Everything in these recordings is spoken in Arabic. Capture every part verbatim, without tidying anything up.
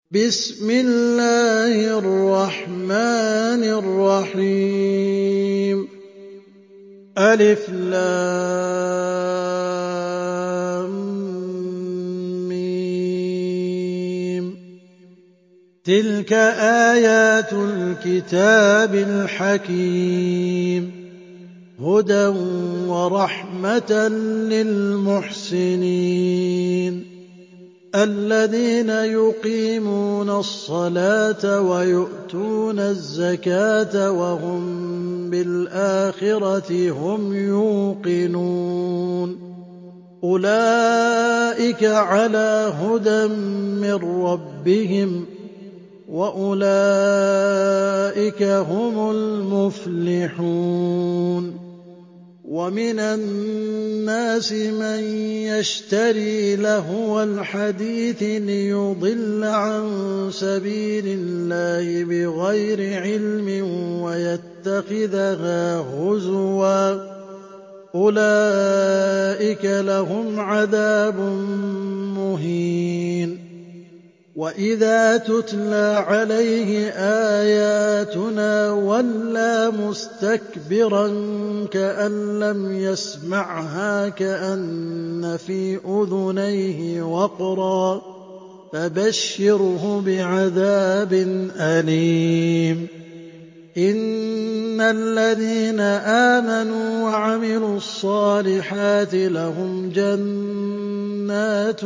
بسم الله الرحمن الرحيم ألف لام ميم تلك آيات الكتاب الحكيم هدى ورحمة للمحسنين الذين يقيمون الصلاة ويؤتون الزكاة وهم بالآخرة هم يوقنون أولئك على هدى من ربهم وأولئك هم المفلحون ومن الناس من يشتري لهو الحديث ليضل عن سبيل الله بغير علم ويتخذها هزوا أولئك لهم عذاب مهين وإذا تتلى عليه آياتنا ولى مستكبرا كأن لم يسمعها كأن في أذنيه وقرا فبشره بعذاب أليم إن الذين آمنوا وعملوا الصالحات لهم جنات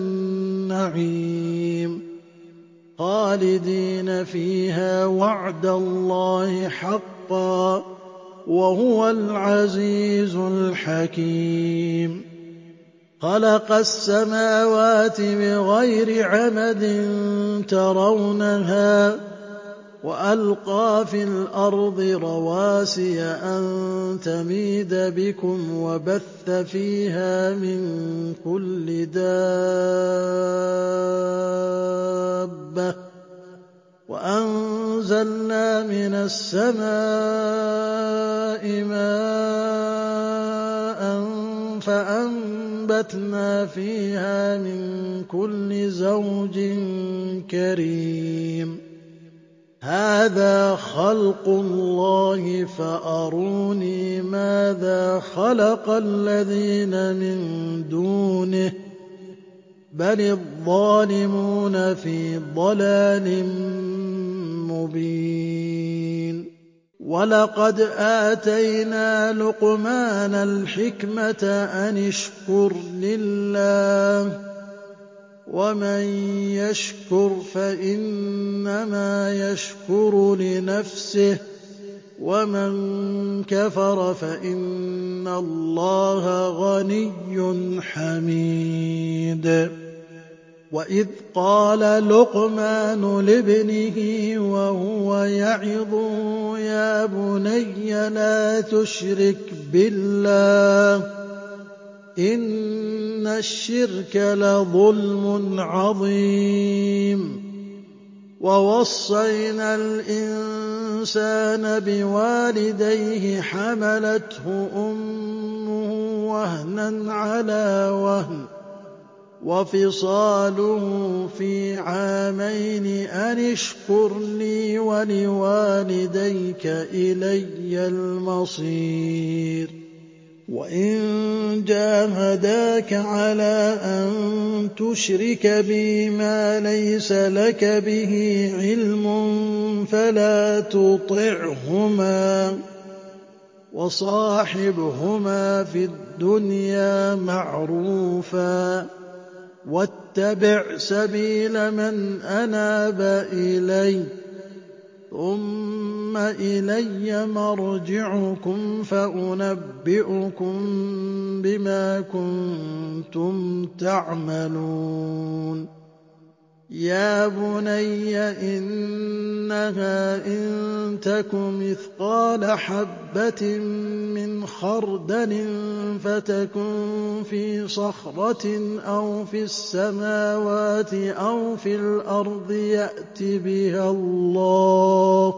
النعيم خالدين فيها وعد الله حقا وهو العزيز الحكيم خلق السماوات بغير عمد ترونها وألقى في الأرض رواسي أن تميد بكم وبث فيها من كل دابة وأنزلنا من السماء ماء فأنبتنا فيها من كل زوج كريم هذا خلق الله فأروني ماذا خلق الذين من دونه بل الظالمون في ضلال مبين ولقد آتينا لقمان الحكمة أن اشكر لله ومن يشكر فإنما يشكر لنفسه ومن كفر فإن الله غني حميد وإذ قال لقمان لابنه وهو يعظه يا بني لا تشرك بالله إن الشرك لظلم عظيم ووصينا الإنسان بوالديه حملته أمه وهنا على وهن وفصاله في عامين أن اشكر لي ولوالديك إلي المصير وإن جاهداك على أن تشرك بي ما ليس لك به علم فلا تطعهما وصاحبهما في الدنيا معروفا واتبع سبيل من أناب إلي ثم إلي مرجعكم فأنبئكم بما كنتم تعملون يا بني إنها إن تك مثقال حبة من خردل فتكن في صخرة أو في السماوات أو في الأرض يأت بها الله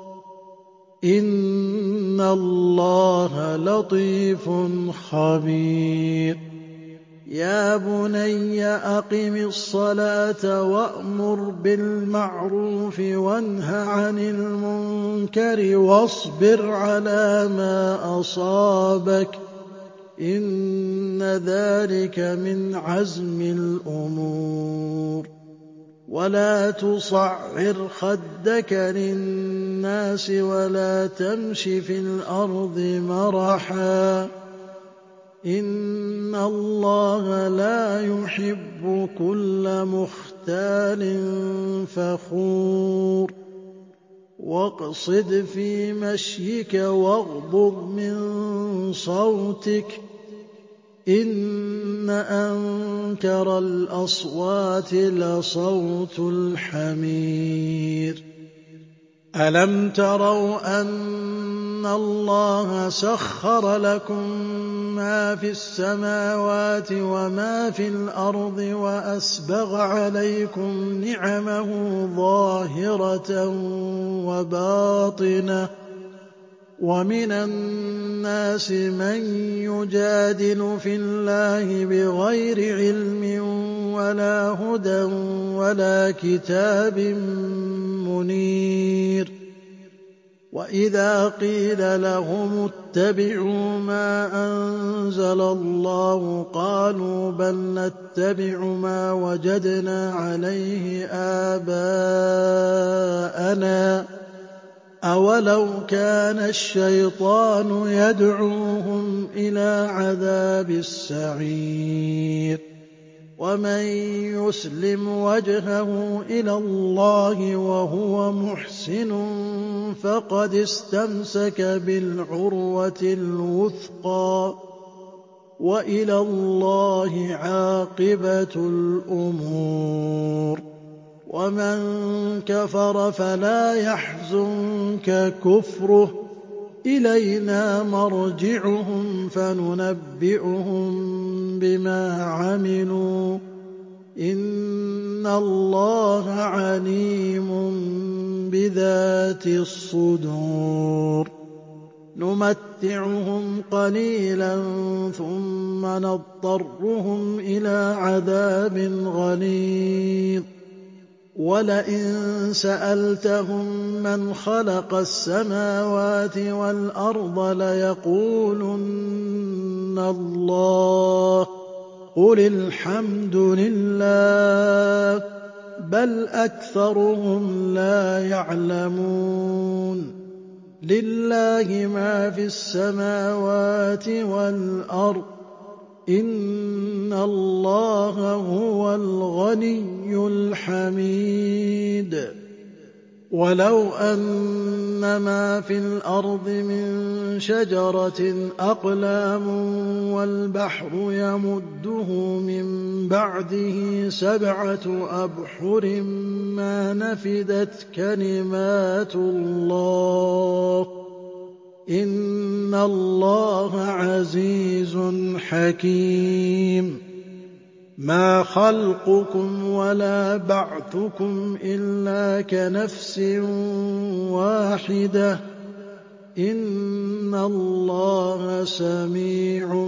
إن الله لطيف خبير يَا بُنَيَّ أَقِمِ الصَّلَاةَ وَأْمُرْ بِالْمَعْرُوفِ وَانْهَ عَنِ الْمُنكَرِ وَاصْبِرْ عَلَىٰ مَا أَصَابَكَ ۖ إِنَّ ذَٰلِكَ مِنْ عَزْمِ الْأُمُورِ وَلَا تُصَعِّرْ خَدَّكَ لِلنَّاسِ وَلَا تَمْشِ فِي الْأَرْضِ مَرَحًا ۖ إِنَّ اللَّهَ لَا يُحِبُّ كُلَّ مُخْتَالٍ فَخُورٍ وَاقْصِدْ فِي مَشْيِكَ وَاغْضُضْ مِن صَوْتِكَ ۚ إِنَّ أَنكَرَ الْأَصْوَاتِ لَصَوْتُ الْحَمِيرِ أَلَمْ تَرَوْا أَنَّ اللَّهَ سَخَّرَ لَكُم مَّا فِي السَّمَاوَاتِ وَمَا فِي الْأَرْضِ وَأَسْبَغَ عَلَيْكُمْ نِعَمَهُ ظَاهِرَةً وَبَاطِنَةً ۗ وَمِنَ النَّاسِ مَن يُجَادِلُ فِي اللَّهِ بِغَيْرِ عِلْمٍ وَلَا هُدًى وَلَا كِتَابٍ مُّنِيرٍ وَإِذَا قِيلَ لَهُمُ اتَّبِعُوا مَا أَنزَلَ اللَّهُ قَالُوا بَلْ نَتَّبِعُ مَا وَجَدْنَا عَلَيْهِ آبَاءَنَا ۚ أَوَلَوْ كَانَ الشَّيْطَانُ يَدْعُوهُمْ إِلَىٰ عَذَابِ السَّعِيرِ وَمَن يُسْلِمْ وَجْهَهُ إِلَى اللَّهِ وَهُوَ مُحْسِنٌ فَقَدِ اسْتَمْسَكَ بِالْعُرْوَةِ الْوُثْقَىٰ ۗ وَإِلَى اللَّهِ عَاقِبَةُ الْأُمُورِ وَمَن كَفَرَ فَلَا يَحْزُنكَ كُفْرُهُ ۚ إِلَيْنَا مَرْجِعُهُمْ فَنُنَبِّئُهُم بِمَا عَمِلُوا ۚ إِنَّ اللَّهَ عَلِيمٌ بِذَاتِ الصُّدُورِ نُمَتِّعُهُمْ قَلِيلًا ثُمَّ نَضْطَرُّهُمْ إِلَىٰ عَذَابٍ غَلِيظٍ وَلَئِن سَأَلْتَهُم مَّنْ خَلَقَ السَّمَاوَاتِ وَالْأَرْضَ لَيَقُولُنَّ اللَّهُ ۚ قُلِ الْحَمْدُ لِلَّهِ ۚ بَلْ أَكْثَرُهُمْ لَا يَعْلَمُونَ لِلَّهِ مَا فِي السَّمَاوَاتِ وَالْأَرْضِ ۚ إِنَّ اللَّهَ هُوَ الْغَنِيُّ الْحَمِيدُ وَلَوْ أَنَّ مَا فِي الْأَرْضِ مِن شَجَرَةٍ أَقْلَامٌ وَالْبَحْرُ يَمُدُّهُ مِن بَعْدِهِ سَبْعَةُ أَبْحُرٍ مَّا نَفِدَتْ كَلِمَاتُ اللَّهِ ۗ إِنَّ اللَّهَ عَزِيزٌ حَكِيمٌ مَا خَلْقُكُمْ وَلَا بَعْثُكُمْ إِلَّا كَنَفْسٍ وَاحِدَةٍ ۗ إِنَّ اللَّهَ سَمِيعٌ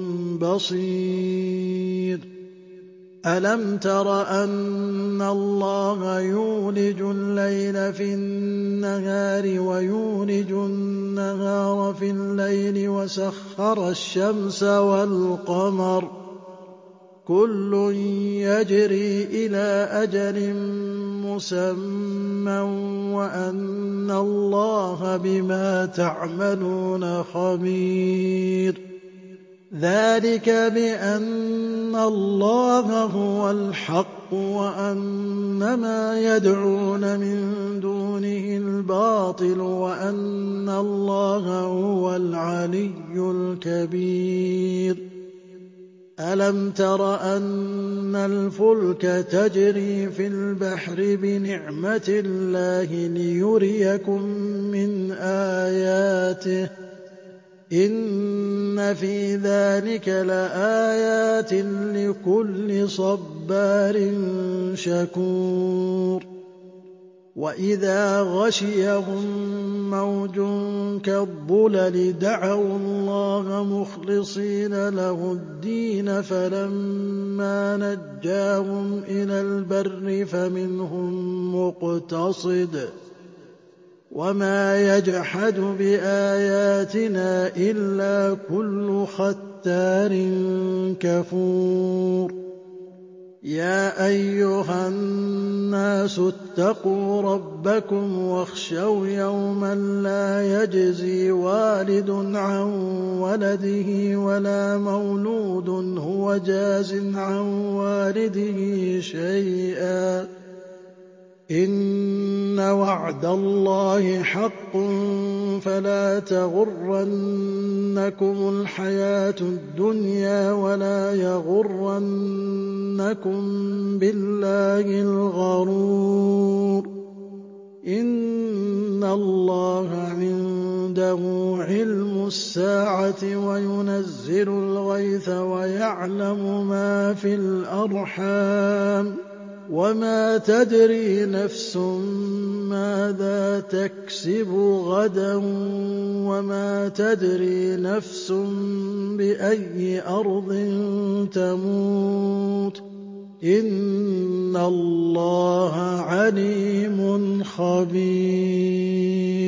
بَصِيرٌ أَلَمْ تَرَ أَنَّ اللَّهَ يُولِجُ اللَّيْلَ فِي النَّهَارِ وَيُولِجُ النَّهَارَ فِي اللَّيْلِ وَسَخَّرَ الشَّمْسَ وَالْقَمَرَ ۖ كُلٌّ يَجْرِي إِلَىٰ أَجَلٍ مُّسَمًّى وَأَنَّ اللَّهَ بِمَا تَعْمَلُونَ خَبِيرٌ ذَٰلِكَ بِأَنَّ اللَّهَ هُوَ الْحَقُّ وَأَنَّ مَا يَدْعُونَ مِن دُونِهِ الْبَاطِلُ وَأَنَّ اللَّهَ هُوَ الْعَلِيُّ الْكَبِيرُ أَلَمْ تَرَ أَنَّ الْفُلْكَ تَجْرِي فِي الْبَحْرِ بِنِعْمَتِ اللَّهِ لِيُرِيَكُم مِّنْ آيَاتِهِ ۚ إِنَّ فِي ذَٰلِكَ لَآيَاتٍ لِّكُلِّ صَبَّارٍ شَكُورٍ وَإِذَا غَشِيَهُم مَّوْجٌ كَالظُّلَلِ دَعَوُا اللَّهَ مُخْلِصِينَ لَهُ الدِّينَ فَلَمَّا نَجَّاهُمْ إِلَى الْبَرِّ فَمِنْهُم مُّقْتَصِدٌ ۚ وَمَا يَجْحَدُ بِآيَاتِنَا إِلَّا كُلُّ خَتَّارٍ كَفُورٍ يَا أَيُّهَا النَّاسُ اتَّقُوا رَبَّكُمْ وَاخْشَوْا يَوْمًا لَّا يَجْزِي وَالِدٌ عَن وَلَدِهِ وَلَا مَوْلُودٌ هُوَ جَازٍ عَن وَالِدِهِ شَيْئًا ۚ إِنَّ وَعْدَ اللَّهِ حَقٌّ فَلَا تَغُرَّنَّكُمُ الْحَيَاةُ الدُّنْيَا وَلَا يَغُرَّنَّكُم بِاللَّهِ الْغَرُورُ إِنَّ اللَّهَ عِندَهُ عِلْمُ السَّاعَةِ وَيُنَزِّلُ الْغَيْثَ وَيَعْلَمُ مَا فِي الْأَرْحَامِ وَمَا تَدْرِي نَفْسٌ مَّاذَا تَكْسِبُ غَدًا وَمَا تَدْرِي نَفْسٌ بِأَيِّ أَرْضٍ تَمُوتُ ۚ إِنَّ اللَّهَ عَلِيمٌ خَبِيرٌ